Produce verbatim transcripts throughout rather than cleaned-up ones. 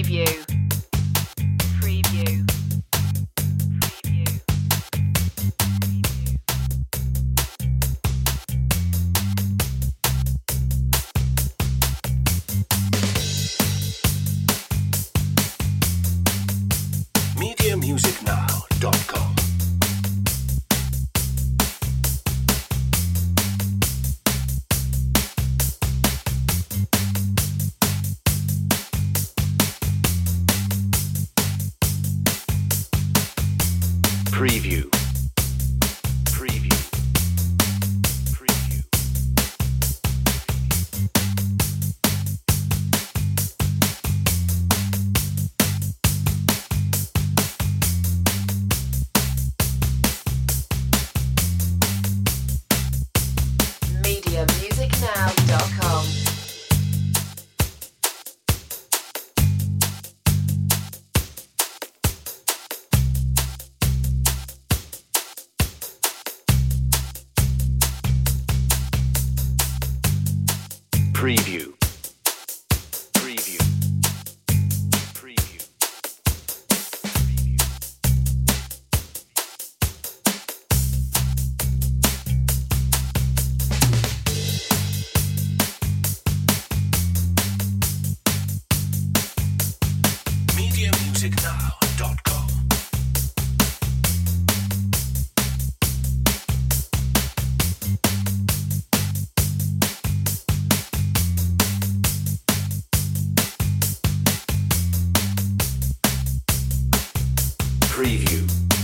Preview. Preview. Preview. media music now dot com. Preview. Preview. Preview. media music now dot com. Preview. Preview. Preview. media music now dot com. Preview.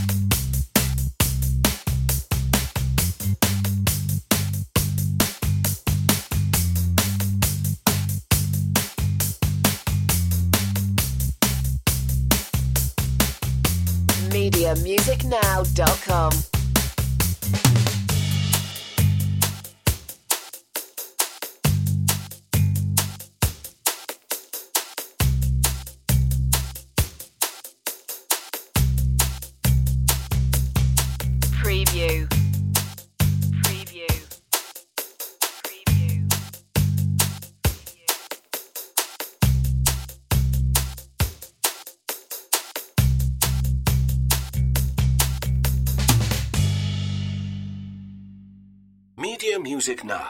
media music now dot com. Preview. Preview. Preview. Media Music Now.